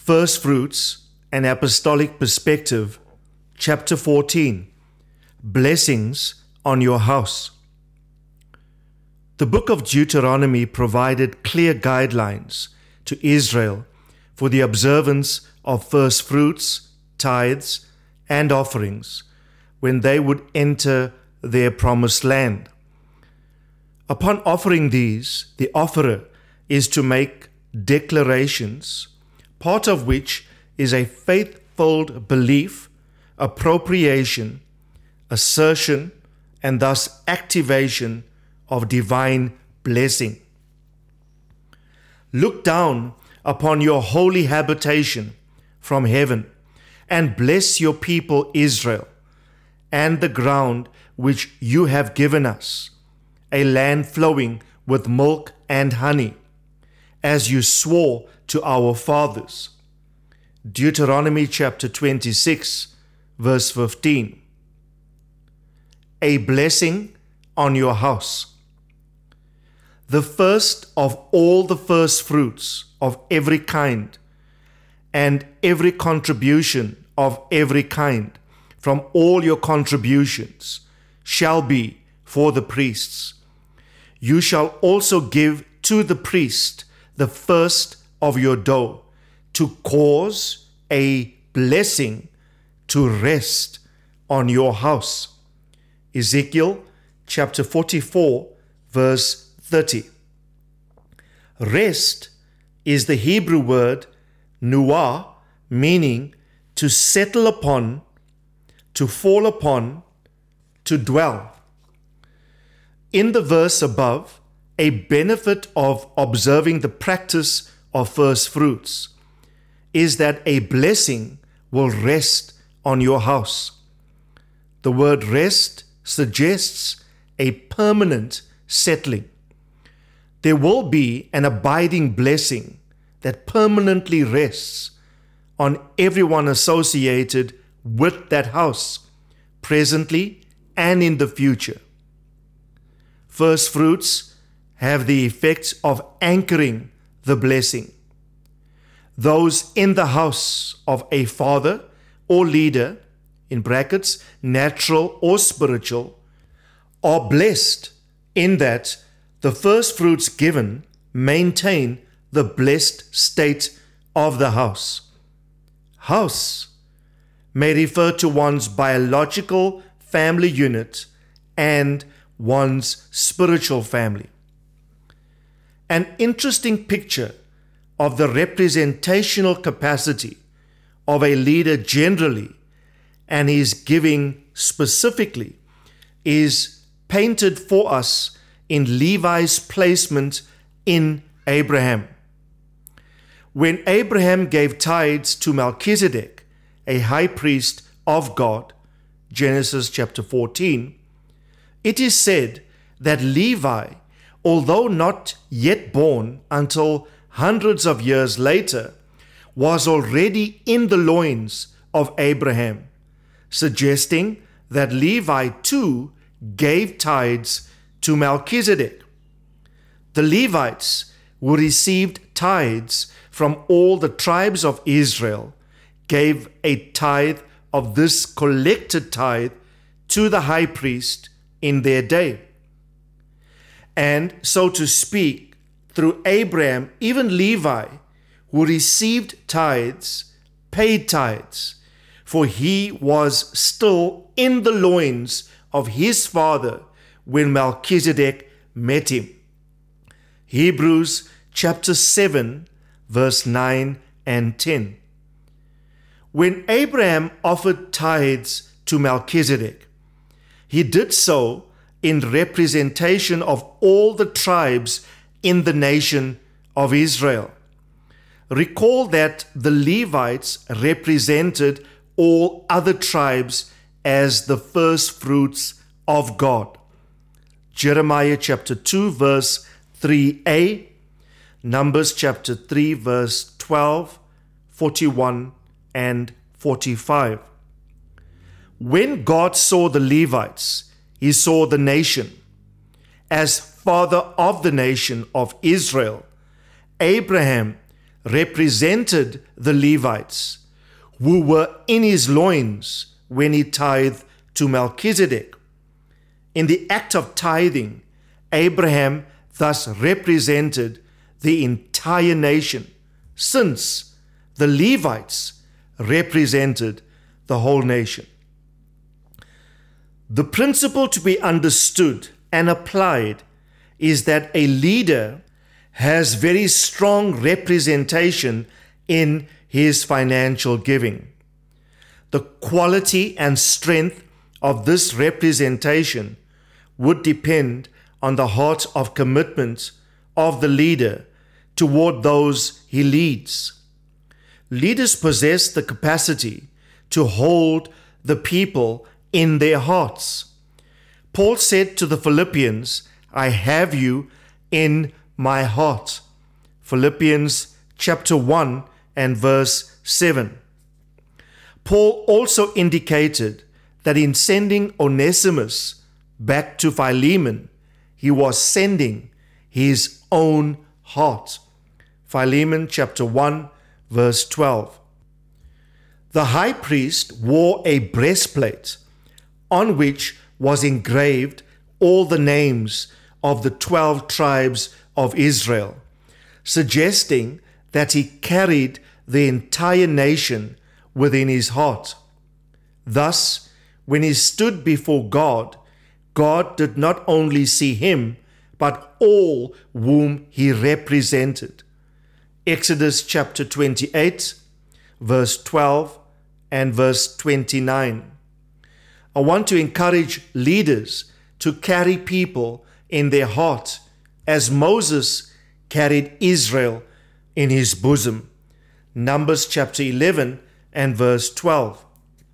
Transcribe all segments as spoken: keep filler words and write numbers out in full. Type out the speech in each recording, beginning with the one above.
First Fruits, an Apostolic Perspective, Chapter fourteen, Blessings on Your House. The book of Deuteronomy provided clear guidelines to Israel for the observance of first fruits, tithes, and offerings when they would enter their promised land. Upon offering these, the offerer is to make declarations, part of which is a faith-filled belief, appropriation, assertion, and thus activation of divine blessing. Look down upon your holy habitation from heaven and bless your people Israel and the ground which you have given us, a land flowing with milk and honey, as you swore to our fathers. Deuteronomy chapter twenty-six, verse fifteen. A blessing on your house. The first of all the first fruits of every kind, and every contribution of every kind from all your contributions shall be for the priests. You shall also give to the priest the first of your dough, to cause a blessing to rest on your house. Ezekiel chapter forty-four, verse thirty. Rest is the Hebrew word nuah, meaning to settle upon, to fall upon, to dwell. In the verse above, a benefit of observing the practice of first fruits is that a blessing will rest on your house. The word rest suggests a permanent settling. There will be an abiding blessing that permanently rests on everyone associated with that house, presently and in the future. First fruits have the effect of anchoring the blessing. Those in the house of a father or leader, in brackets, natural or spiritual, are blessed in that the first fruits given maintain the blessed state of the house. House may refer to one's biological family unit and one's spiritual family. An interesting picture of the representational capacity of a leader generally and his giving specifically is painted for us in Levi's placement in Abraham. When Abraham gave tithes to Melchizedek, a high priest of God, Genesis chapter fourteen, it is said that Levi, although not yet born until hundreds of years later, was already in the loins of Abraham, suggesting that Levi too gave tithes to Melchizedek. The Levites, who received tithes from all the tribes of Israel, gave a tithe of this collected tithe to the high priest in their day. And so to speak, through Abraham, even Levi, who received tithes, paid tithes, for he was still in the loins of his father when Melchizedek met him. Hebrews chapter seven, verse nine and ten. When Abraham offered tithes to Melchizedek, he did so in representation of all the tribes in the nation of Israel. Recall that the Levites represented all other tribes as the first fruits of God. Jeremiah chapter two, verse three a, Numbers chapter three, verse twelve, forty-one, and forty-five. When God saw the Levites, he saw the nation. As father of the nation of Israel, Abraham represented the Levites, who were in his loins when he tithed to Melchizedek. In the act of tithing, Abraham thus represented the entire nation, since the Levites represented the whole nation. The principle to be understood and applied is that a leader has very strong representation in his financial giving. The quality and strength of this representation would depend on the heart of commitment of the leader toward those he leads. Leaders possess the capacity to hold the people in their hearts. Paul said to the Philippians, I have you in my heart. Philippians chapter one and verse seven. Paul also indicated that in sending Onesimus back to Philemon, he was sending his own heart. Philemon chapter one verse twelve. The high priest wore a breastplate on which was engraved all the names of the twelve tribes of Israel, suggesting that he carried the entire nation within his heart. Thus, when he stood before God, God did not only see him, but all whom he represented. Exodus chapter twenty-eight, verse twelve and verse twenty-nine. I want to encourage leaders to carry people in their heart as Moses carried Israel in his bosom. Numbers chapter eleven and verse twelve.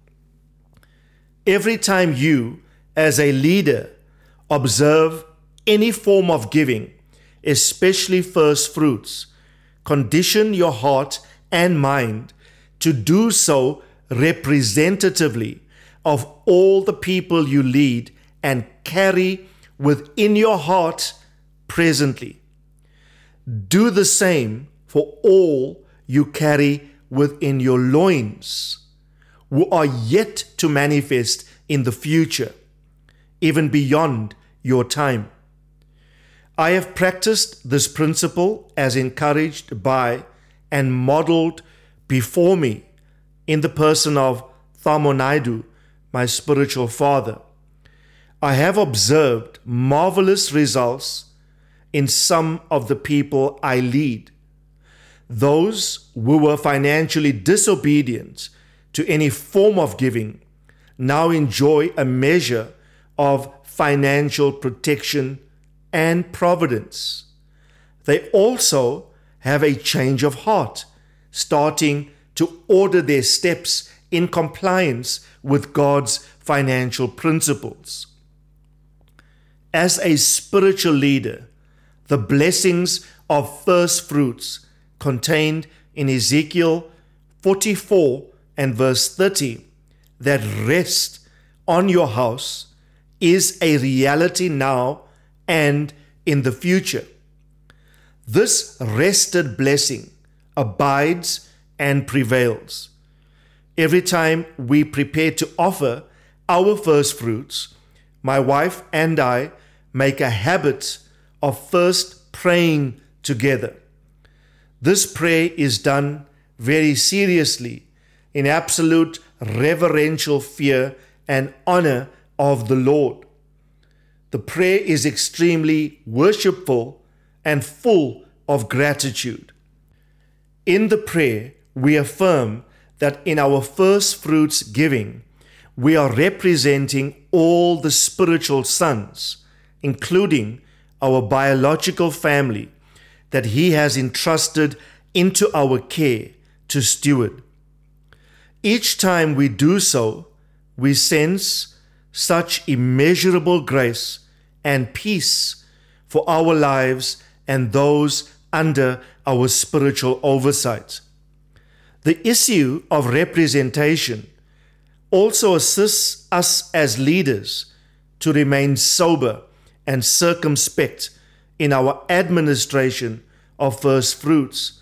Every time you, as a leader, observe any form of giving, especially first fruits, condition your heart and mind to do so representatively of all the people you lead and carry within your heart presently. Do the same for all you carry within your loins, who are yet to manifest in the future, even beyond your time. I have practiced this principle as encouraged by and modeled before me in the person of Thamonaidu, my spiritual father. I have observed marvelous results in some of the people I lead. Those who were financially disobedient to any form of giving now enjoy a measure of financial protection and providence. They also have a change of heart, starting to order their steps in compliance with God's financial principles. As a spiritual leader, the blessings of first fruits contained in Ezekiel forty-four and verse thirty that rest on your house is a reality now and in the future. This rested blessing abides and prevails. Every time we prepare to offer our first fruits, my wife and I make a habit of first praying together. This prayer is done very seriously, in absolute reverential fear and honor of the Lord. The prayer is extremely worshipful and full of gratitude. In the prayer, we affirm that in our first fruits giving, we are representing all the spiritual sons, including our biological family, that He has entrusted into our care to steward. Each time we do so, we sense such immeasurable grace and peace for our lives and those under our spiritual oversight. The issue of representation also assists us as leaders to remain sober and circumspect in our administration of first fruits,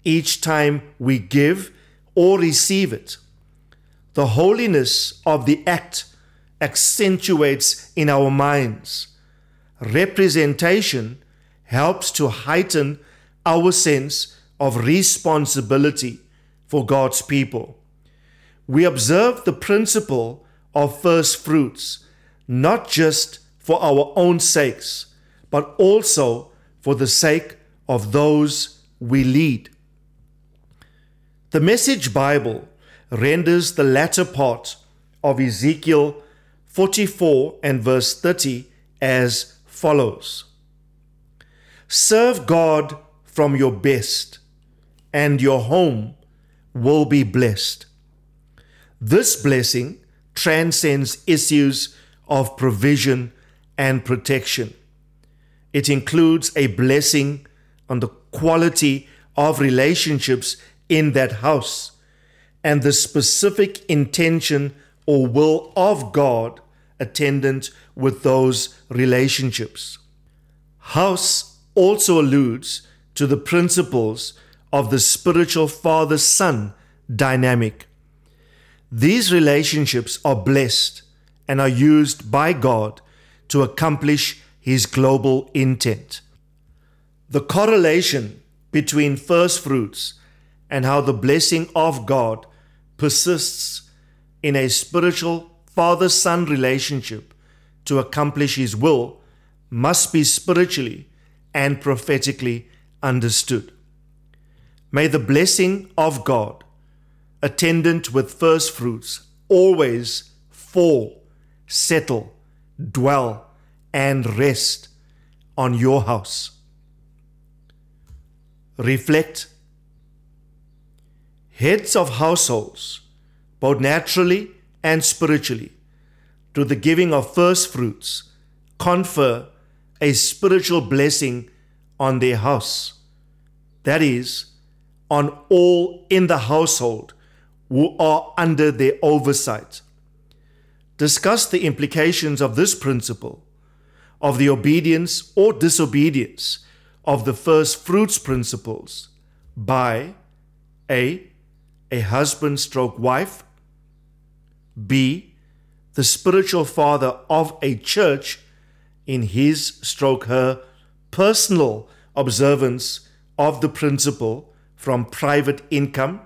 each time we give or receive it. The holiness of the act accentuates in our minds. Representation helps to heighten our sense of responsibility for God's people. We observe the principle of first fruits, not just for our own sakes, but also for the sake of those we lead. The Message Bible renders the latter part of Ezekiel forty-four and verse thirty as follows: Serve God from your best, and your home will be blessed. This blessing transcends issues of provision and protection. It includes a blessing on the quality of relationships in that house and the specific intention or will of God attendant with those relationships. House also alludes to the principles of the spiritual father-son dynamic. These relationships are blessed and are used by God to accomplish His global intent. The correlation between first fruits and how the blessing of God persists in a spiritual father-son relationship to accomplish His will must be spiritually and prophetically understood. May the blessing of God, attendant with first fruits, always fall, settle, dwell, and rest on your house. Reflect. Heads of households, both naturally and spiritually, through the giving of first fruits, confer a spiritual blessing on their house. That is, on all in the household who are under their oversight. Discuss the implications of this principle, of the obedience or disobedience of the first fruits principles by A. a husband stroke wife, B. the spiritual father of a church in his stroke her personal observance of the principle from private income,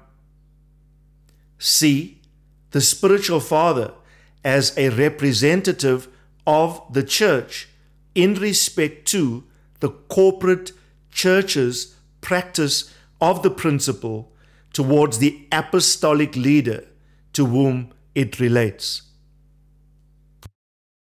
C. the spiritual father as a representative of the church in respect to the corporate church's practice of the principle towards the apostolic leader to whom it relates.